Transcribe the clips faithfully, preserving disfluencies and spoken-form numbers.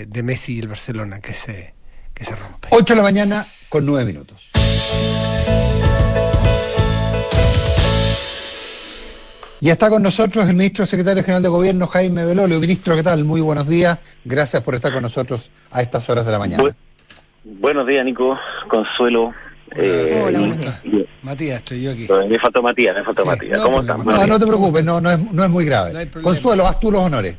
de Messi y el Barcelona que se, que se rompe. ocho de la mañana con nueve minutos. Y está con nosotros el ministro secretario general de Gobierno, Jaime Belolio. Ministro, ¿qué tal? Muy buenos días. Gracias por estar con nosotros a estas horas de la mañana. Bu- buenos días, Nico. Consuelo. Hola, eh, hola, y- buenos días. Matías, estoy yo aquí. Me faltó Matías, me faltó Sí, Matías. no ¿Cómo hay estás? problema. No, no te preocupes, no, no, es, no es muy grave. No hay problema. Consuelo, haz tú los honores.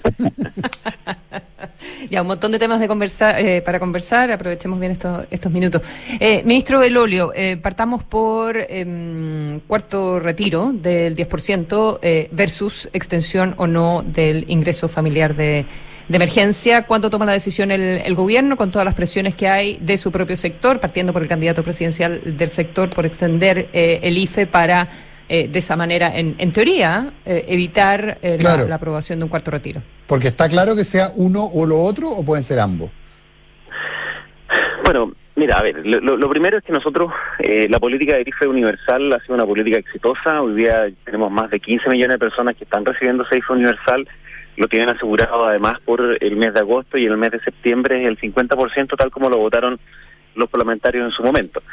Ya, un montón de temas de conversar, eh, para conversar, aprovechemos bien estos estos minutos. Eh, ministro Belolio, eh, partamos por eh, cuarto retiro del diez por ciento eh, versus extensión o no del ingreso familiar de, de emergencia. ¿Cuándo toma la decisión el, el gobierno con todas las presiones que hay de su propio sector, partiendo por el candidato presidencial del sector por extender eh, el I F E para... Eh, de esa manera, en, en teoría, eh, evitar eh, Claro. la, la aprobación de un cuarto retiro? Porque está claro que sea uno o lo otro o pueden ser ambos. Bueno, mira, a ver, lo, lo primero es que nosotros, eh, la política de I F E universal ha sido una política exitosa. Hoy día tenemos más de quince millones de personas que están recibiendo ese I F E universal. Lo tienen asegurado además por el mes de agosto, y el mes de septiembre es el cincuenta por ciento, tal como lo votaron los parlamentarios en su momento.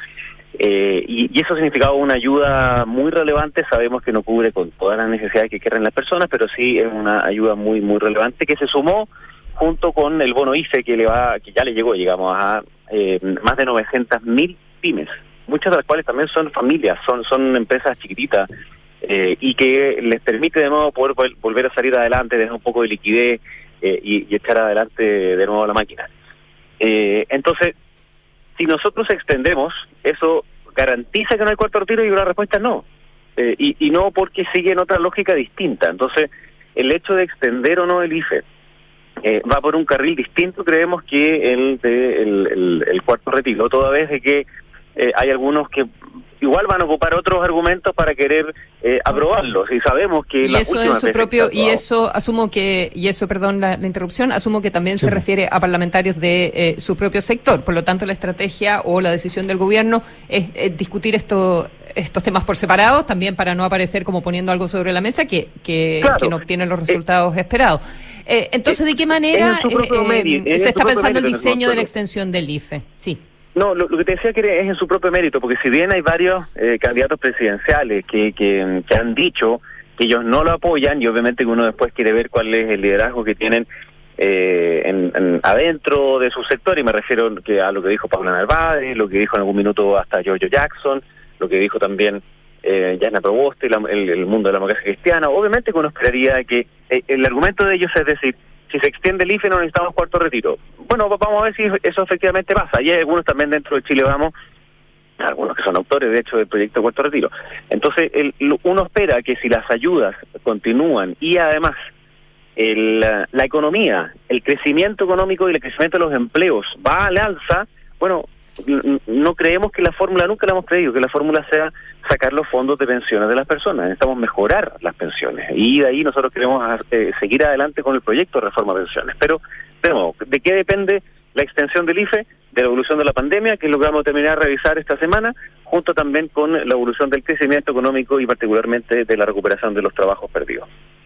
Eh, y, y eso ha significado una ayuda muy relevante. Sabemos que no cubre con todas las necesidades que quieren las personas, pero sí es una ayuda muy muy relevante que se sumó junto con el bono I F E que le va, que ya le llegó, llegamos a eh, más de novecientas mil pymes, muchas de las cuales también son familias, son son empresas chiquititas, eh, y que les permite de nuevo poder vol- volver a salir adelante, tener un poco de liquidez eh, y, y echar adelante de nuevo la máquina. Eh, entonces, si nosotros extendemos, ¿eso garantiza que no hay cuarto retiro? Y la respuesta es no. Eh, y, y no porque sigue en otra lógica distinta. Entonces, el hecho de extender o no el I F E eh, va por un carril distinto, creemos, que el de el, el, el cuarto retiro, toda vez de que eh, hay algunos que igual van a ocupar otros argumentos para querer eh, aprobarlos, y sabemos que Y las eso en últimas su veces propio, que y aprobado- eso asumo que, y eso, perdón la, la interrupción, asumo que también Sí. se refiere a parlamentarios de eh, su propio sector. Por lo tanto, la estrategia o la decisión del gobierno es, es discutir esto, estos temas por separado, también para no aparecer como poniendo algo sobre la mesa que, que, Claro. que no obtienen los resultados esperados. Eh, entonces, ¿de qué es manera en su propio eh, medio, es en se su está propio pensando el mérito, diseño de la Consuelo. extensión del I F E? Sí. No, lo, lo que te decía que es en su propio mérito, porque si bien hay varios eh, candidatos presidenciales que, que, que han dicho que ellos no lo apoyan, y obviamente que uno después quiere ver cuál es el liderazgo que tienen eh, en, en, adentro de su sector, y me refiero que a lo que dijo Paula Narváez, lo que dijo en algún minuto hasta Giorgio Jackson, lo que dijo también eh, Yana Proboste, la, el, el mundo de la democracia cristiana. Obviamente que uno esperaría que eh, el argumento de ellos es decir, si se extiende el I F E no necesitamos cuarto retiro. Bueno, vamos a ver si eso efectivamente pasa. Y hay algunos también dentro de Chile Vamos, algunos que son autores de hecho del proyecto cuarto retiro. Entonces el, uno espera que si las ayudas continúan y además el, la economía, el crecimiento económico y el crecimiento de los empleos va al alza, bueno, no creemos que la fórmula, nunca la hemos creído, que la fórmula sea sacar los fondos de pensiones de las personas. Necesitamos mejorar las pensiones, y de ahí nosotros queremos eh, seguir adelante con el proyecto de reforma de pensiones. Pero, pero, ¿de qué depende la extensión del I F E? De la evolución de la pandemia, que es lo que vamos a terminar de revisar esta semana, junto también con la evolución del crecimiento económico y particularmente de la recuperación de los trabajos perdidos.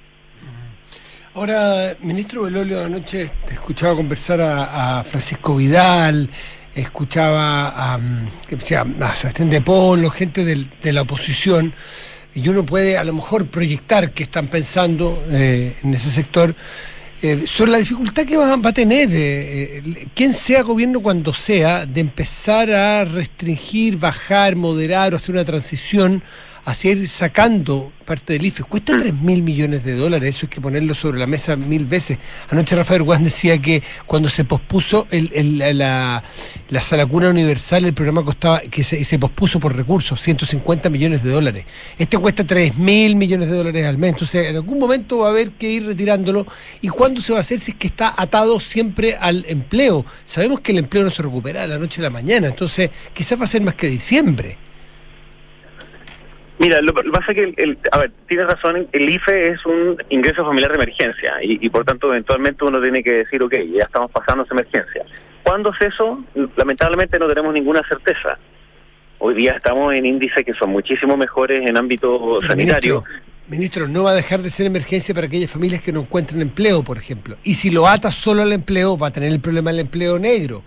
Ahora, ministro Belolio, anoche te escuchaba conversar a, a Francisco Vidal, escuchaba a, que decía, a Sebastián de Polo, gente del, de la oposición, y uno puede a lo mejor proyectar qué están pensando eh, en ese sector eh, sobre la dificultad que va, va a tener eh, eh, quien sea gobierno cuando sea, de empezar a restringir, bajar, moderar o hacer una transición hacia ir sacando parte del I F E. Cuesta tres mil millones de dólares, eso hay que ponerlo sobre la mesa mil veces. Anoche Rafael Guas decía que cuando se pospuso el, el, la, la Sala Cuna Universal, el programa costaba, que se, se pospuso por recursos, ciento cincuenta millones de dólares. Este cuesta tres mil millones de dólares al mes, entonces en algún momento va a haber que ir retirándolo. ¿Y cuándo se va a hacer? Si es que está atado siempre al empleo. Sabemos que el empleo no se recupera de la noche a la mañana, entonces quizás va a ser más que diciembre. Mira, lo que pasa es que, el, el, a ver, tienes razón, el I F E es un ingreso familiar de emergencia y, y por tanto eventualmente uno tiene que decir, ok, ya estamos pasando esa emergencia. ¿Cuándo es eso? Lamentablemente no tenemos ninguna certeza. Hoy día estamos en índices que son muchísimo mejores en ámbito Pero, sanitario. ministro, Ministro, no va a dejar de ser emergencia para aquellas familias que no encuentran empleo, por ejemplo. Y si lo ata solo al empleo, va a tener el problema del empleo negro.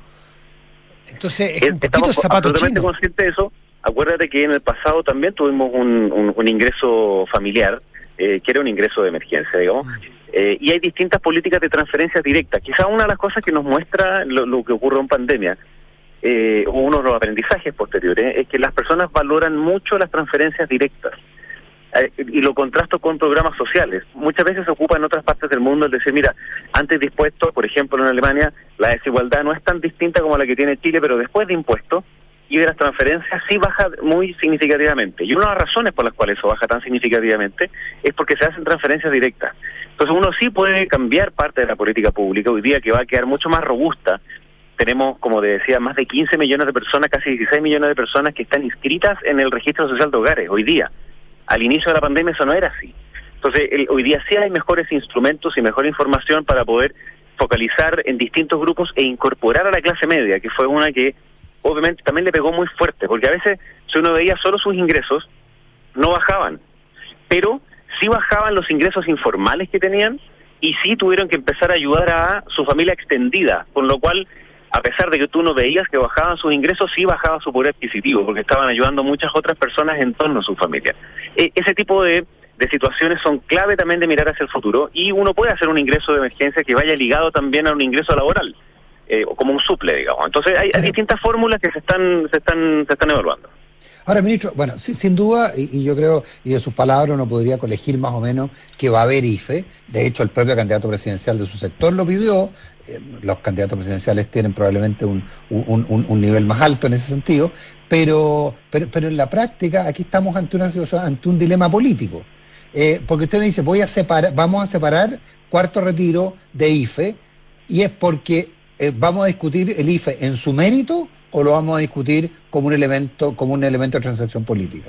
Entonces, es un poquito zapato absolutamente chino. consciente de eso. Acuérdate que en el pasado también tuvimos un, un, un ingreso familiar, eh, que era un ingreso de emergencia, digamos. Eh, y hay distintas políticas de transferencias directas. Quizá una de las cosas que nos muestra lo, lo que ocurre en pandemia, eh, o uno de los aprendizajes posteriores, es que las personas valoran mucho las transferencias directas. Eh, y lo contrasto con programas sociales. Muchas veces se ocupa en otras partes del mundo el decir, mira, antes de impuestos, por ejemplo en Alemania, la desigualdad no es tan distinta como la que tiene Chile, pero después de impuestos y de las transferencias sí baja muy significativamente. Y una de las razones por las cuales eso baja tan significativamente es porque se hacen transferencias directas. Entonces uno sí puede cambiar parte de la política pública hoy día, que va a quedar mucho más robusta. Tenemos, como te decía, más de quince millones de personas, casi dieciséis millones de personas que están inscritas en el registro social de hogares hoy día. Al inicio de la pandemia eso no era así. Entonces, el, hoy día sí hay mejores instrumentos y mejor información para poder focalizar en distintos grupos e incorporar a la clase media, que fue una que obviamente también le pegó muy fuerte, porque a veces si uno veía solo sus ingresos, no bajaban, pero sí bajaban los ingresos informales que tenían y sí tuvieron que empezar a ayudar a su familia extendida, con lo cual, a pesar de que tú no veías que bajaban sus ingresos, sí bajaba su poder adquisitivo, porque estaban ayudando a muchas otras personas en torno a su familia. E- ese tipo de, de situaciones son clave también de mirar hacia el futuro, y uno puede hacer un ingreso de emergencia que vaya ligado también a un ingreso laboral, eh, como un suple, digamos. Entonces hay, hay distintas fórmulas que se están se están se están evaluando. Ahora, ministro, bueno, sí, sin duda, y, y yo creo, y de sus palabras uno podría colegir más o menos que va a haber I F E. De hecho, el propio candidato presidencial de su sector lo pidió. Eh, los candidatos presidenciales tienen probablemente un, un, un, un nivel más alto en ese sentido, pero, pero, pero en la práctica aquí estamos ante una situación, ante un dilema político. Eh, porque usted me dice, voy a separar, vamos a separar cuarto retiro de I F E, y es porque eh, vamos a discutir el I F E en su mérito, o lo vamos a discutir como un elemento como un elemento de transacción política.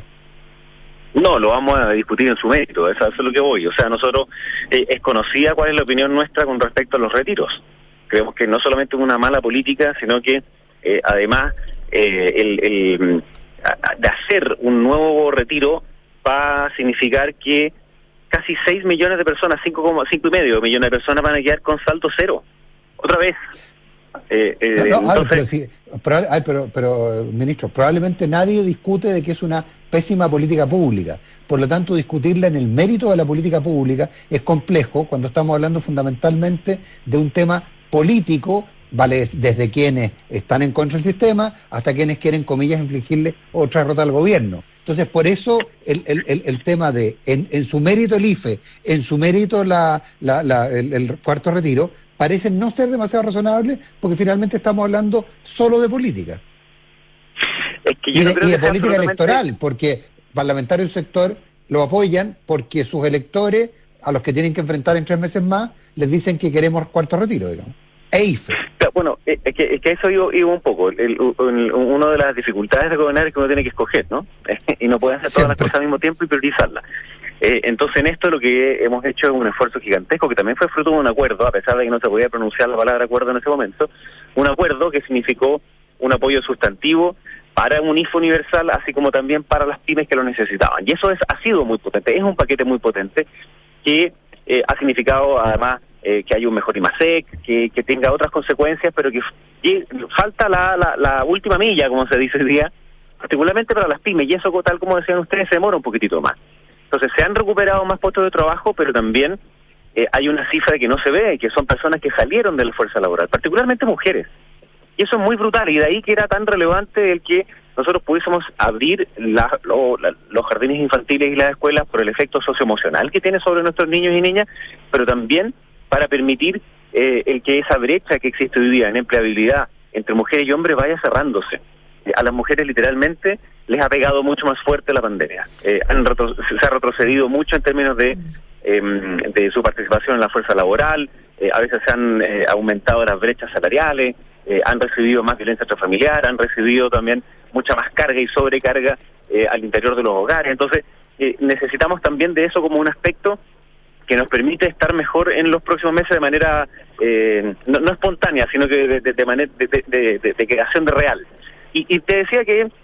No, lo vamos a discutir en su mérito, eso es lo que voy. O sea, nosotros, eh, es conocida cuál es la opinión nuestra con respecto a los retiros. Creemos que no solamente es una mala política, sino que eh, además eh, el, el de hacer un nuevo retiro va a significar que casi seis millones de personas, cinco coma cinco y medio millones de personas van a quedar con saldo cero. Otra vez. Eh, eh, no, no, entonces... pero, sí, pero, pero, pero, ministro, probablemente nadie discute de que es una pésima política pública. Por lo tanto, discutirla en el mérito de la política pública es complejo cuando estamos hablando fundamentalmente de un tema político, vale, desde quienes están en contra del sistema hasta quienes quieren, comillas, infligirle otra derrota al gobierno. Entonces, por eso el, el, el, el tema de, en, en su mérito el I F E, en su mérito la, la, la, el, el cuarto retiro, parecen no ser demasiado razonables, porque finalmente estamos hablando solo de política. Es que yo y de, no creo y de que sea política absolutamente... electoral, porque parlamentarios del sector lo apoyan porque sus electores, a los que tienen que enfrentar en tres meses más, les dicen que queremos cuarto retiro, digamos. E I F E. Bueno, es que, es que eso iba, iba un poco. El, el, una de las dificultades de gobernar es que uno tiene que escoger, ¿no? Y no puede hacer todas las cosas al mismo tiempo y priorizarlas. Eh, entonces, en esto lo que hemos hecho es un esfuerzo gigantesco, que también fue fruto de un acuerdo, a pesar de que no se podía pronunciar la palabra acuerdo en ese momento, un acuerdo que significó un apoyo sustantivo para un I F E universal, así como también para las pymes que lo necesitaban. Y eso es ha sido muy potente, es un paquete muy potente que eh, ha significado además eh, que haya un mejor IMASEC, que, que tenga otras consecuencias, pero que, que falta la, la, la última milla, como se dice hoy día, particularmente para las pymes, y eso, tal como decían ustedes, se demora un poquitito más. Entonces se han recuperado más puestos de trabajo, pero también eh, hay una cifra que no se ve, que son personas que salieron de la fuerza laboral, particularmente mujeres. Y eso es muy brutal, y de ahí que era tan relevante el que nosotros pudiésemos abrir la, lo, la, los jardines infantiles y las escuelas por el efecto socioemocional que tiene sobre nuestros niños y niñas, pero también para permitir eh, el que esa brecha que existe hoy día en empleabilidad entre mujeres y hombres vaya cerrándose. A las mujeres literalmente les ha pegado mucho más fuerte la pandemia. Eh, han retro- se ha retrocedido mucho en términos de, eh, de su participación en la fuerza laboral, eh, a veces se han eh, aumentado las brechas salariales, eh, han recibido más violencia intrafamiliar, han recibido también mucha más carga y sobrecarga eh, al interior de los hogares. Entonces, eh, necesitamos también de eso como un aspecto que nos permite estar mejor en los próximos meses de manera eh, no, no espontánea, sino que de, de, de manera de, de, de, de creación de real. Y, y te decía que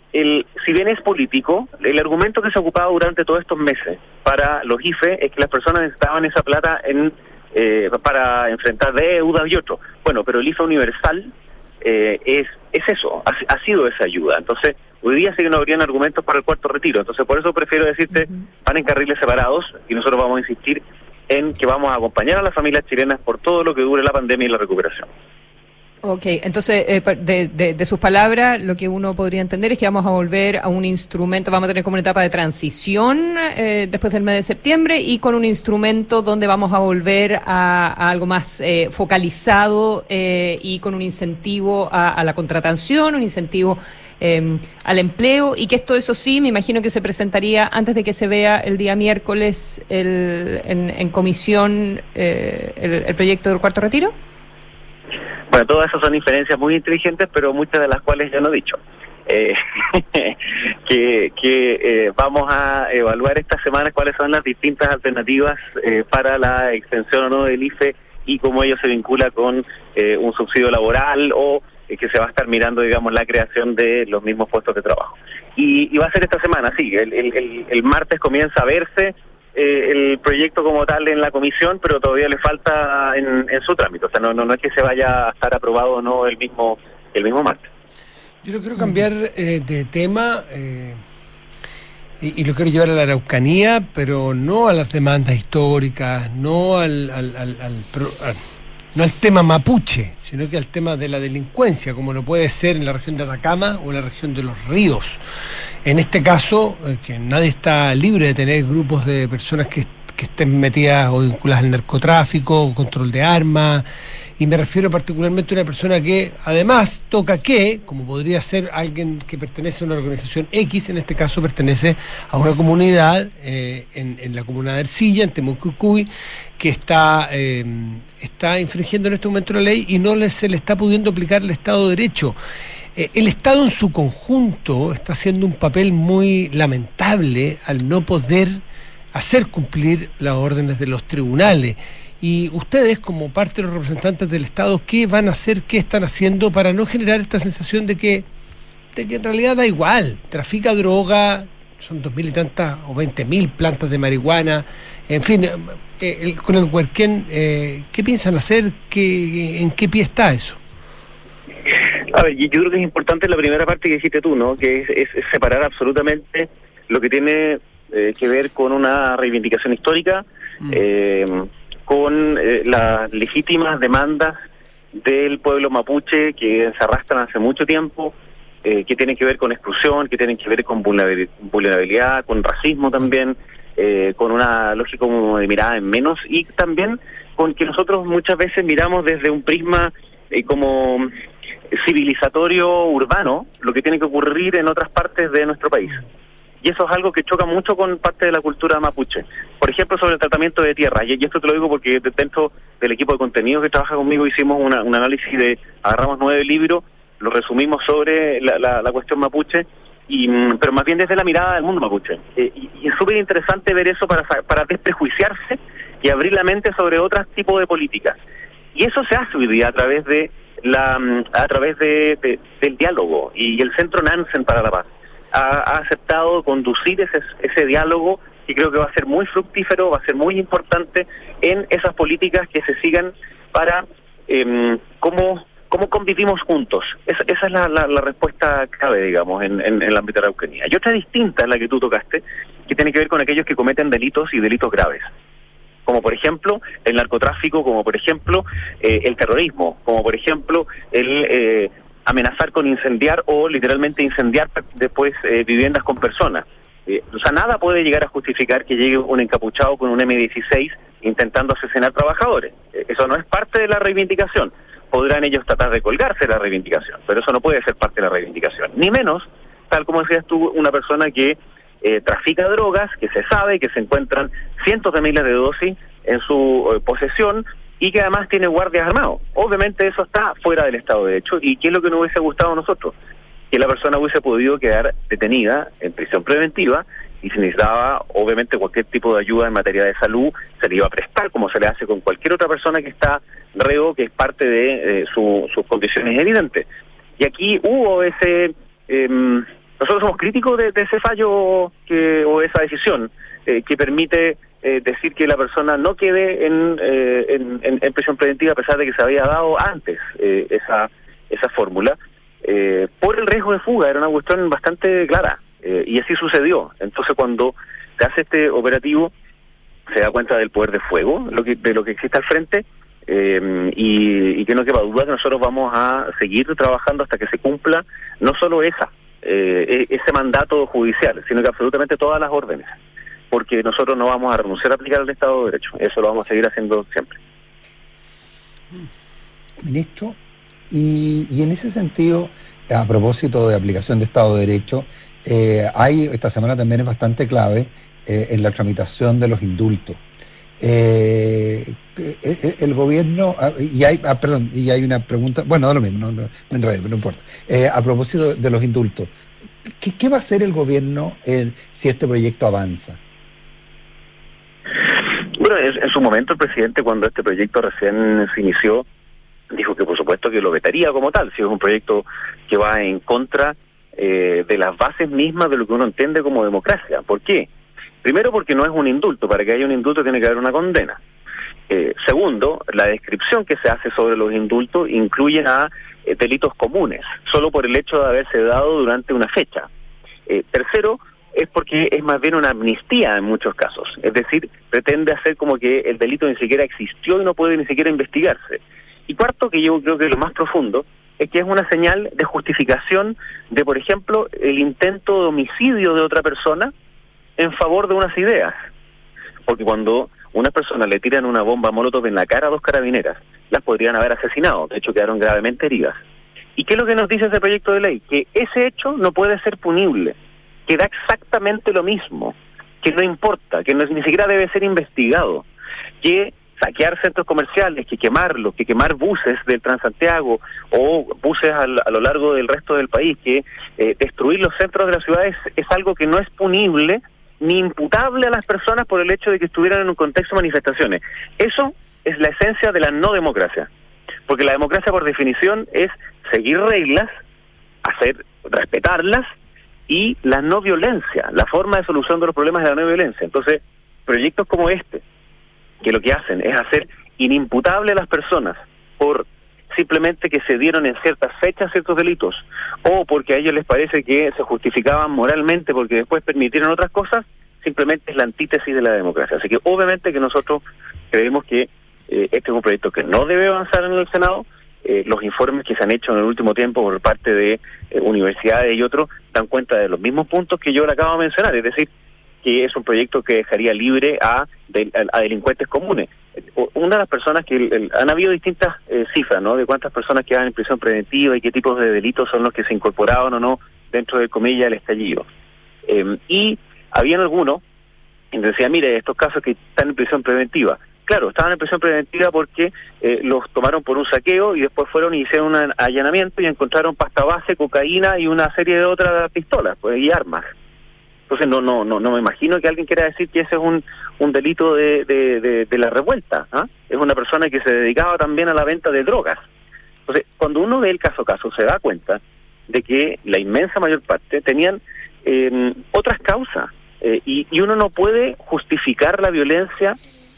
el, si bien es político, el argumento que se ha ocupado durante todos estos meses para los I F E es que las personas necesitaban esa plata en eh, para enfrentar deudas y otros. Bueno, pero el I F E universal eh, es es eso, ha, ha sido esa ayuda. Entonces, hoy día sí que no habrían argumentos para el cuarto retiro. Entonces, por eso prefiero decirte, uh-huh. van en carriles separados y nosotros vamos a insistir en que vamos a acompañar a las familias chilenas por todo lo que dure la pandemia y la recuperación. Ok, entonces, eh, de, de, de sus palabras, lo que uno podría entender es que vamos a volver a un instrumento, vamos a tener como una etapa de transición eh, después del mes de septiembre y con un instrumento donde vamos a volver a, a algo más eh, focalizado eh, y con un incentivo a, a la contratación, un incentivo eh, al empleo, y que esto, eso sí, me imagino que se presentaría antes de que se vea el día miércoles el, en, en comisión eh, el, el proyecto del cuarto retiro. Bueno, todas esas son inferencias muy inteligentes, pero muchas de las cuales ya no he dicho. Eh, que que eh, vamos a evaluar esta semana cuáles son las distintas alternativas eh, para la extensión o no del I F E y cómo ello se vincula con eh, un subsidio laboral o eh, que se va a estar mirando, digamos, la creación de los mismos puestos de trabajo. Y, y va a ser esta semana, sí. El, el, el, el martes comienza a verse Eh, el proyecto como tal en la comisión, pero todavía le falta en, en su trámite. O sea, no, no, no es que se vaya a estar aprobado o no el mismo el mismo martes. Yo lo quiero cambiar eh, de tema eh, y, y lo quiero llevar a la Araucanía, pero no a las demandas históricas, no al, al, al, al, al no al tema mapuche, sino que al tema de la delincuencia, como lo puede ser en la región de Atacama o en la región de los ríos. En este caso, eh, que nadie está libre de tener grupos de personas que, que estén metidas o vinculadas al narcotráfico, control de armas, y me refiero particularmente a una persona que además toca que, como podría ser alguien que pertenece a una organización X, en este caso pertenece a una comunidad eh, en, en la comuna de Ercilla, en Temucuicuy, que está eh, está infringiendo en este momento la ley y no le, se le está pudiendo aplicar el Estado de Derecho. Eh, el Estado en su conjunto está haciendo un papel muy lamentable al no poder hacer cumplir las órdenes de los tribunales. Y ustedes, como parte de los representantes del Estado, ¿qué van a hacer, qué están haciendo para no generar esta sensación de que, de que en realidad da igual? Trafica droga, son dos mil y tantas o veinte mil plantas de marihuana, en fin, eh, el, con el Huerquén, eh, ¿qué piensan hacer? ¿Qué, ¿En qué pie está eso? A ver, yo creo que es importante la primera parte que dijiste tú, ¿no? Que es, es, es separar absolutamente lo que tiene eh, que ver con una reivindicación histórica, mm. eh, con eh, las legítimas demandas del pueblo mapuche que se arrastran hace mucho tiempo, eh, que tienen que ver con exclusión, que tienen que ver con vulnerabilidad, con racismo también, eh, con una lógica como de mirada en menos, y también con que nosotros muchas veces miramos desde un prisma eh, como civilizatorio urbano lo que tiene que ocurrir en otras partes de nuestro país. Y eso es algo que choca mucho con parte de la cultura mapuche. Por ejemplo, sobre el tratamiento de tierra. Y esto te lo digo porque dentro del equipo de contenido que trabaja conmigo hicimos una, un análisis de, agarramos nueve libros, lo resumimos sobre la, la, la cuestión mapuche, y pero más bien desde la mirada del mundo mapuche. Eh, y, y es súper interesante ver eso para, para desprejuiciarse y abrir la mente sobre otros tipos de políticas. Y eso se hace hoy día a través de la a través de, de del diálogo. Y el Centro Nansen para la Paz Ha, ha aceptado conducir ese, ese diálogo, y creo que va a ser muy fructífero, va a ser muy importante en esas políticas que se sigan para eh, cómo, cómo convivimos juntos. Esa, esa es la, la, la respuesta clave, digamos, en, en, en el ámbito de la Araucanía. Y otra distinta es la que tú tocaste, que tiene que ver con aquellos que cometen delitos y delitos graves, como por ejemplo el narcotráfico, como por ejemplo eh, el terrorismo, como por ejemplo el... Eh, amenazar con incendiar o literalmente incendiar después eh, viviendas con personas. Eh, o sea, nada puede llegar a justificar que llegue un encapuchado con un eme dieciséis intentando asesinar trabajadores. Eh, eso no es parte de la reivindicación. Podrán ellos tratar de colgarse de la reivindicación, pero eso no puede ser parte de la reivindicación. Ni menos, tal como decías tú, una persona que eh, trafica drogas, que se sabe que se encuentran cientos de miles de dosis en su eh, posesión, y que además tiene guardias armados. Obviamente eso está fuera del Estado de Derecho. ¿Y qué es lo que nos hubiese gustado a nosotros? Que la persona hubiese podido quedar detenida en prisión preventiva, y si necesitaba, obviamente, cualquier tipo de ayuda en materia de salud, se le iba a prestar, como se le hace con cualquier otra persona que está reo, que es parte de eh, su, sus condiciones evidentes. Y aquí hubo ese... Eh, nosotros somos críticos de, de ese fallo que, o esa decisión eh, que permite eh, decir que la persona no quede en, eh, en, en, en prisión preventiva a pesar de que se había dado antes eh, esa esa fórmula, eh, por el riesgo de fuga. Era una cuestión bastante clara, eh, y así sucedió. Entonces, cuando se hace este operativo, se da cuenta del poder de fuego, lo que, de lo que existe al frente, eh, y, y que no quepa duda que nosotros vamos a seguir trabajando hasta que se cumpla no solo esa eh, ese mandato judicial, sino que absolutamente todas las órdenes, porque nosotros no vamos a renunciar a aplicar el Estado de Derecho. Eso lo vamos a seguir haciendo siempre. Ministro, y, y en ese sentido, a propósito de aplicación de Estado de Derecho, eh, hay, esta semana también es bastante clave eh, en la tramitación de los indultos. Eh, eh, el gobierno, y hay, ah, perdón, y hay una pregunta, bueno, da lo mismo, no, no, me enredé, pero no importa. Eh, a propósito de los indultos, ¿qué, qué va a hacer el gobierno eh, si este proyecto avanza? Bueno, en, en su momento el presidente, cuando este proyecto recién se inició, dijo que por supuesto que lo vetaría como tal, si es un proyecto que va en contra eh, de las bases mismas de lo que uno entiende como democracia. ¿Por qué? Primero, porque no es un indulto. Para que haya un indulto tiene que haber una condena. Eh, segundo, la descripción que se hace sobre los indultos incluyen a eh, delitos comunes, solo por el hecho de haberse dado durante una fecha. Eh, tercero, es porque es más bien una amnistía en muchos casos. Es decir, pretende hacer como que el delito ni siquiera existió y no puede ni siquiera investigarse. Y cuarto, que yo creo que es lo más profundo, es que es una señal de justificación de, por ejemplo, el intento de homicidio de otra persona en favor de unas ideas. Porque cuando una persona le tiran una bomba molotov en la cara a dos carabineras, las podrían haber asesinado, de hecho quedaron gravemente heridas. ¿Y qué es lo que nos dice ese proyecto de ley? Que ese hecho no puede ser punible, que da exactamente lo mismo, que no importa, que no, ni siquiera debe ser investigado, que saquear centros comerciales, que quemarlos, que quemar buses del Transantiago o buses al, a lo largo del resto del país, que eh, destruir los centros de las ciudades es algo que no es punible ni imputable a las personas por el hecho de que estuvieran en un contexto de manifestaciones. Eso es la esencia de la no democracia, porque la democracia por definición es seguir reglas, hacer respetarlas, y la no violencia, la forma de solución de los problemas de la no violencia. Entonces, proyectos como este, que lo que hacen es hacer inimputable a las personas por simplemente que se dieron en ciertas fechas ciertos delitos, o porque a ellos les parece que se justificaban moralmente porque después permitieron otras cosas, simplemente es la antítesis de la democracia. Así que obviamente que nosotros creemos que eh, este es un proyecto que no debe avanzar en el Senado. Eh, los informes que se han hecho en el último tiempo por parte de eh, universidades y otros dan cuenta de los mismos puntos que yo le acabo de mencionar, es decir, que es un proyecto que dejaría libre a, de, a, a delincuentes comunes. Una de las personas que... El, el, han habido distintas eh, cifras, ¿no?, de cuántas personas quedan en prisión preventiva y qué tipos de delitos son los que se incorporaban o no dentro del comilla del estallido. Eh, y habían algunos que decían, mire, estos casos que están en prisión preventiva, claro, estaban en prisión preventiva porque eh, los tomaron por un saqueo y después fueron y hicieron un allanamiento y encontraron pasta base, cocaína y una serie de otras pistolas, pues, y armas. Entonces no no no no me imagino que alguien quiera decir que ese es un un delito de de, de, de la revuelta. ¿Ah? Es una persona que se dedicaba también a la venta de drogas. Entonces, cuando uno ve el caso a caso, se da cuenta de que la inmensa mayor parte tenían eh, otras causas, eh, y, y uno no puede justificar la violencia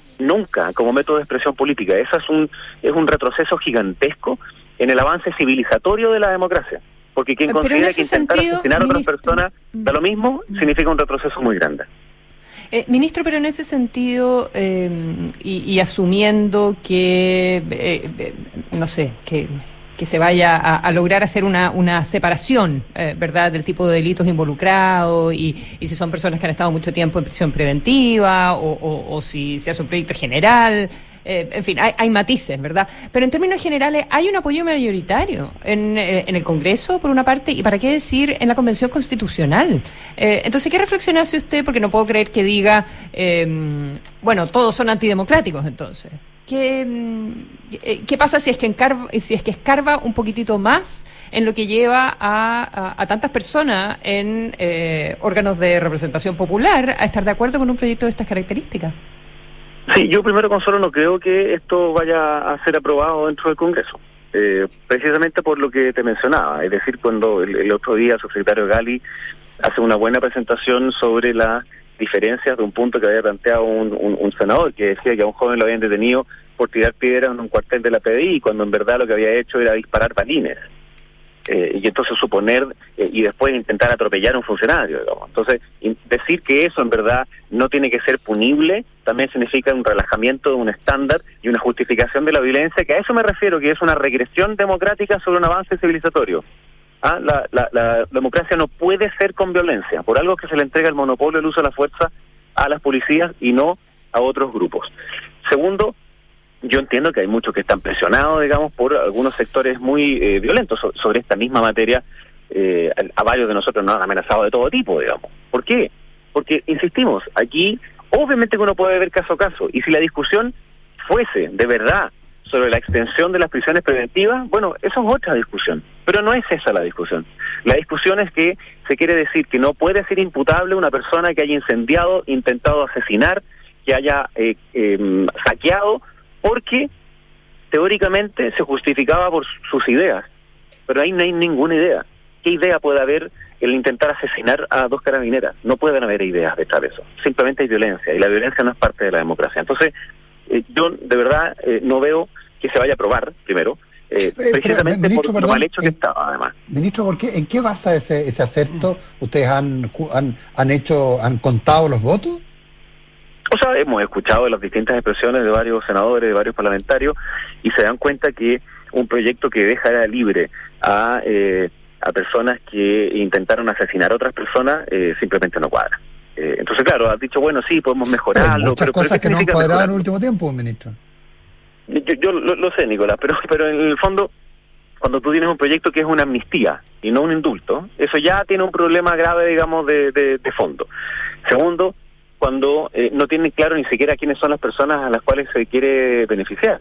nunca como método de expresión política. Eso es un es un retroceso gigantesco en el avance civilizatorio de la democracia. Porque quien considera que intentar sentido, asesinar a otras ministro, personas da lo mismo, significa un retroceso muy grande. Eh, ministro, pero en ese sentido, eh, y, y asumiendo que, eh, eh, no sé, que... que se vaya a, a lograr hacer una, una separación, eh, ¿verdad?, del tipo de delitos involucrados y, y si son personas que han estado mucho tiempo en prisión preventiva o, o, o si se hace un proyecto general, eh, en fin, hay, hay matices, ¿verdad? Pero en términos generales, ¿hay un apoyo mayoritario en, eh, en el Congreso, por una parte, y para qué decir en la Convención Constitucional? Eh, entonces, ¿qué reflexión hace usted? Porque no puedo creer que diga, eh, bueno, todos son antidemocráticos, entonces. ¿Qué, ¿Qué pasa si es que encarva, si es que escarba un poquitito más en lo que lleva a, a, a tantas personas en eh, órganos de representación popular a estar de acuerdo con un proyecto de estas características? Sí, yo primero, Consuelo, no creo que esto vaya a ser aprobado dentro del Congreso. eh, precisamente por lo que te mencionaba, es decir, cuando el, el otro día el subsecretario Gali hace una buena presentación sobre las diferencias de un punto que había planteado un, un, un senador, que decía que a un joven lo habían detenido por tirar piedras en un cuartel de la P D I, cuando en verdad lo que había hecho era disparar balines. Eh, y entonces suponer eh, y después intentar atropellar a un funcionario, digamos. Entonces, in, decir que eso en verdad no tiene que ser punible también significa un relajamiento de un estándar y una justificación de la violencia, que a eso me refiero, que es una regresión democrática sobre un avance civilizatorio. ¿Ah? La, la, la democracia no puede ser con violencia, por algo que se le entrega el monopolio del uso de la fuerza a las policías y no a otros grupos. Segundo, yo entiendo que hay muchos que están presionados, digamos, por algunos sectores muy eh, violentos so- sobre esta misma materia. Eh, a, a varios de nosotros nos han amenazado de todo tipo, digamos. ¿Por qué? Porque, insistimos, aquí obviamente que uno puede ver caso a caso, y si la discusión fuese de verdad sobre la extensión de las prisiones preventivas, bueno, eso es otra discusión, pero no es esa la discusión. La discusión es que se quiere decir que no puede ser imputable una persona que haya incendiado, intentado asesinar, que haya eh, eh, saqueado, porque teóricamente se justificaba por sus ideas, pero ahí no hay ninguna idea. ¿Qué idea puede haber el intentar asesinar a dos carabineras? No pueden haber ideas detrás de eso, simplemente hay violencia, y la violencia no es parte de la democracia. Entonces, eh, yo de verdad eh, no veo que se vaya a aprobar, primero, eh, eh, precisamente pero, ministro, por lo mal hecho que eh, estaba, además. Ministro, ¿por qué, ¿en qué basa ese, ese acerto? ¿Ustedes han, han, han hecho, han contado los votos? O sea, hemos escuchado las distintas expresiones de varios senadores, de varios parlamentarios, y se dan cuenta que un proyecto que deja libre a eh, a personas que intentaron asesinar a otras personas eh, simplemente no cuadra. Eh, entonces, claro, has dicho, bueno, sí, podemos mejorarlo. Hay muchas pero, cosas pero que no han cuadrado en el último tiempo, ministro. Yo, yo lo, lo sé, Nicolás, pero, pero en el fondo, cuando tú tienes un proyecto que es una amnistía y no un indulto, eso ya tiene un problema grave, digamos, de, de, de fondo. Segundo, cuando eh, no tienen claro ni siquiera quiénes son las personas a las cuales se quiere beneficiar.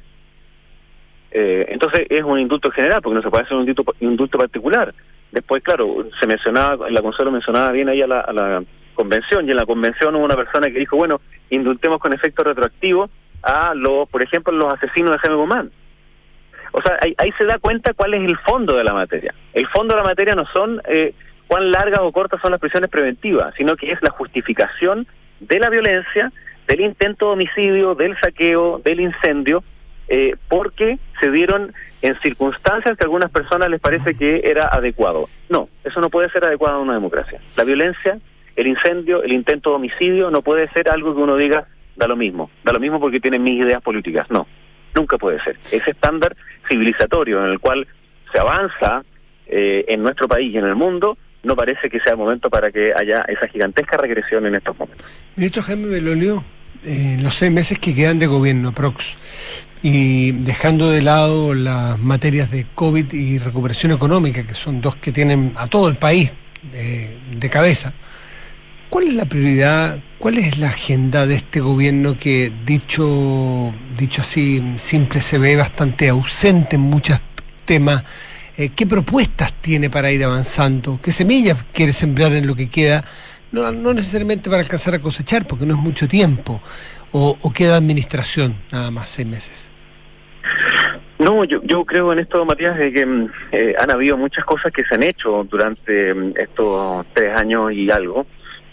Eh, entonces es un indulto general, porque no se puede hacer un indulto, indulto particular. Después, claro, se mencionaba, la Consuelo mencionaba bien ahí a la, a la convención, y en la convención hubo una persona que dijo, bueno, indultemos con efecto retroactivo a los, por ejemplo, los asesinos de Jaime Guzmán. O sea, ahí, ahí se da cuenta cuál es el fondo de la materia. El fondo de la materia no son eh, cuán largas o cortas son las prisiones preventivas, sino que es la justificación de la violencia, del intento de homicidio, del saqueo, del incendio, eh, porque se dieron en circunstancias que a algunas personas les parece que era adecuado. No, eso no puede ser adecuado a una democracia. La violencia, el incendio, el intento de homicidio no puede ser algo que uno diga, da lo mismo, da lo mismo porque tienen mis ideas políticas. No, nunca puede ser. Ese estándar civilizatorio en el cual se avanza eh, en nuestro país y en el mundo, no parece que sea el momento para que haya esa gigantesca regresión en estos momentos. Ministro Jaime Belolio, eh, los seis meses que quedan de gobierno, prox, y dejando de lado las materias de COVID y recuperación económica, que son dos que tienen a todo el país de, de cabeza, ¿cuál es la prioridad, cuál es la agenda de este gobierno que, dicho, dicho así simple, se ve bastante ausente en muchos temas? Eh, ¿Qué propuestas tiene para ir avanzando? ¿Qué semillas quiere sembrar en lo que queda? No, no necesariamente para alcanzar a cosechar, porque no es mucho tiempo. ¿O, o queda administración nada más, seis meses? No, yo, yo creo en esto, Matías, de que eh, han habido muchas cosas que se han hecho durante estos tres años y algo.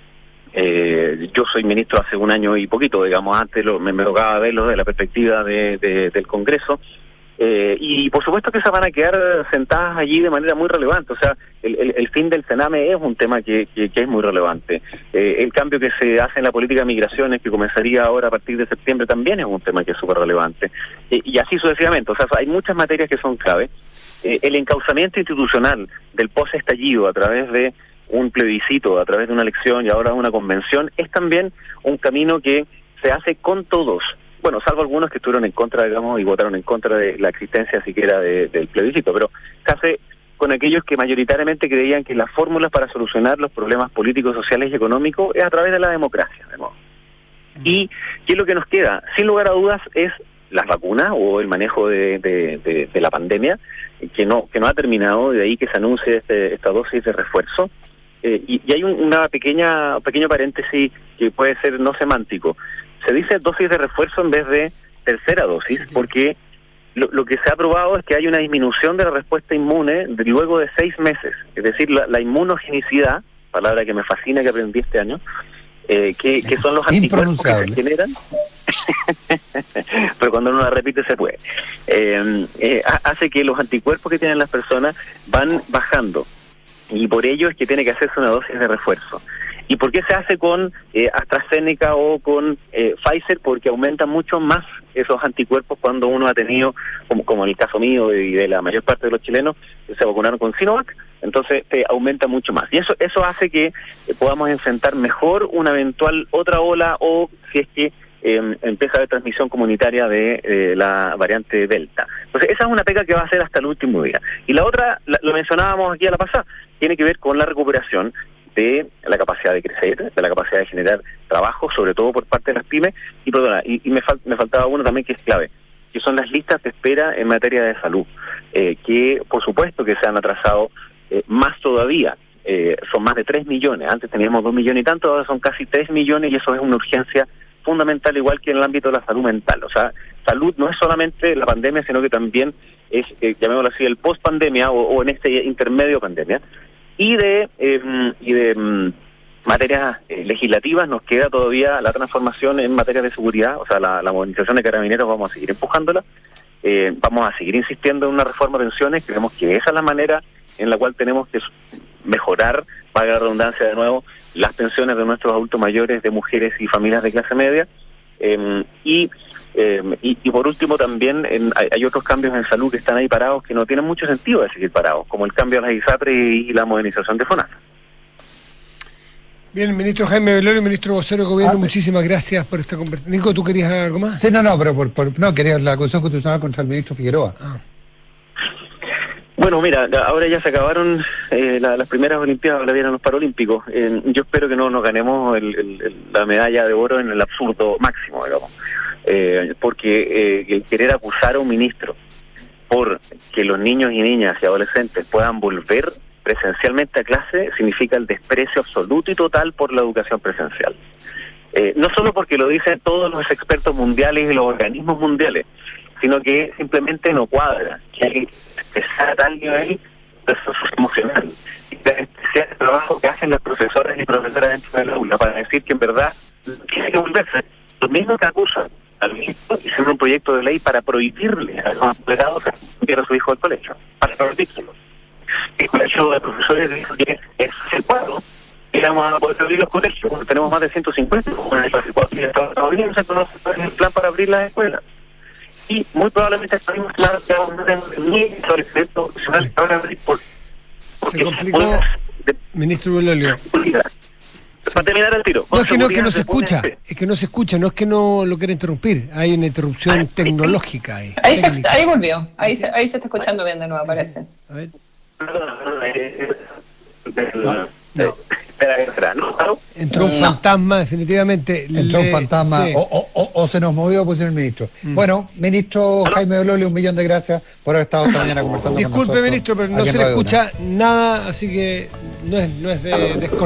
Eh, yo soy ministro hace un año y poquito, digamos, antes lo, me, me tocaba verlo desde la perspectiva de, de, del Congreso. Eh, y por supuesto que se van a quedar sentadas allí de manera muy relevante. O sea, el, el, el fin del Sename es un tema que, que, que es muy relevante. Eh, el cambio que se hace en la política de migraciones, que comenzaría ahora a partir de septiembre, también es un tema que es súper relevante. Eh, y así sucesivamente. O sea, hay muchas materias que son clave. Eh, el encauzamiento institucional del post-estallido a través de un plebiscito, a través de una elección y ahora una convención, es también un camino que se hace con todos. Bueno, salvo algunos que estuvieron en contra, digamos, y votaron en contra de la existencia siquiera de, del plebiscito, pero se hace con aquellos que mayoritariamente creían que las fórmulas para solucionar los problemas políticos, sociales y económicos es a través de la democracia, de modo. ¿Y qué es lo que nos queda? Sin lugar a dudas es las vacunas o el manejo de, de, de, de la pandemia, que no que no ha terminado, de ahí que se anuncie este, esta dosis de refuerzo. Eh, y, y hay un, una pequeña pequeño paréntesis que puede ser no semántico. Se dice dosis de refuerzo en vez de tercera dosis, porque lo, lo que se ha probado es que hay una disminución de la respuesta inmune de, luego de seis meses. Es decir, la, la inmunogenicidad, palabra que me fascina que aprendí este año, eh, que, que son los anticuerpos que se generan. Pero cuando uno la repite se puede. Eh, eh, hace que los anticuerpos que tienen las personas van bajando. Y por ello es que tiene que hacerse una dosis de refuerzo. ¿Y por qué se hace con eh, AstraZeneca o con eh, Pfizer? Porque aumentan mucho más esos anticuerpos cuando uno ha tenido, como, como en el caso mío y de la mayor parte de los chilenos, se vacunaron con Sinovac, entonces eh, aumenta mucho más. Y eso eso hace que eh, podamos enfrentar mejor una eventual otra ola o si es que eh, empieza a haber transmisión comunitaria de eh, la variante Delta. Entonces esa es una pega que va a hacer hasta el último día. Y la otra, la, lo mencionábamos aquí a la pasada, tiene que ver con la recuperación de la capacidad de crecer, de la capacidad de generar trabajo, sobre todo por parte de las pymes, y perdona, y, y me, fal, me faltaba uno también que es clave, que son las listas de espera en materia de salud, eh, que por supuesto que se han atrasado eh, más todavía, eh, son más de tres millones, antes teníamos dos millones y tanto, ahora son casi tres millones y eso es una urgencia fundamental, igual que en el ámbito de la salud mental. O sea, salud no es solamente la pandemia, sino que también es, eh, llamémoslo así, el post-pandemia o, o en este intermedio pandemia. Y de eh, y de um, materias eh, legislativas nos queda todavía la transformación en materia de seguridad, o sea, la, la modernización de carabineros vamos a seguir empujándola, eh, vamos a seguir insistiendo en una reforma de pensiones, creemos que esa es la manera en la cual tenemos que mejorar, valga la redundancia de nuevo, las pensiones de nuestros adultos mayores, de mujeres y familias de clase media, eh, y, eh, y y por último también en, hay, hay otros cambios en salud que están ahí parados que no tienen mucho sentido de seguir parados, como el cambio a las ISAPRE y, y la modernización de FONASA. Bien, ministro Jaime Belolio, ministro vocero de Gobierno, ah, muchísimas gracias por esta conversación. Nico, ¿tú querías algo más? Sí, no, no, pero por, por, no, quería la acusación constitucional contra el ministro Figueroa. Ah. Bueno, mira, ahora ya se acabaron eh, la, las primeras Olimpiadas, ahora vienen los Paralímpicos. Eh, yo espero que no nos ganemos el, el, el, la medalla de oro en el absurdo máximo, digamos. Eh, porque eh, el querer acusar a un ministro por que los niños y niñas y adolescentes puedan volver presencialmente a clase significa el desprecio absoluto y total por la educación presencial. Eh, no solo porque lo dicen todos los expertos mundiales y los organismos mundiales, sino que simplemente no cuadra, que hay que expresar a tal nivel de emocional, y especial el trabajo que hacen las profesoras y profesoras dentro del aula para decir que en verdad tiene que volverse. Los mismos que acusan al ministro hicieron un proyecto de ley para prohibirle a los apoderados a enviar a su hijo al colegio, para prohibírselo. El colegio de profesores dijo que es el cuadro, y vamos a poder abrir los colegios, porque tenemos más de ciento cincuenta, como en el cuadro, y todavía no se conoce el plan para abrir las escuelas. Y muy probablemente estaremos claros que vamos a tener ni sobre el proyecto profesional que van a abrir por... Se complicó, de, ministro Belolio. Para terminar el tiro. No, es que no, que no se escucha, es que no se escucha, no es que no lo quiera interrumpir, hay una interrupción ah, tecnológica ahí. Ahí, se, ahí volvió, ahí se, ahí se está escuchando bien de nuevo, parece. A ver. No, no. Entró un no. fantasma, definitivamente. Entró le... un fantasma, sí. o, o, o, o se nos movió pues el ministro. Mm. Bueno, ministro Jaime Belolio, un millón de gracias por haber estado esta mañana conversando Disculpe, con nosotros. Disculpe, ministro, pero no se le escucha nada, así que no es, no es de desconocer.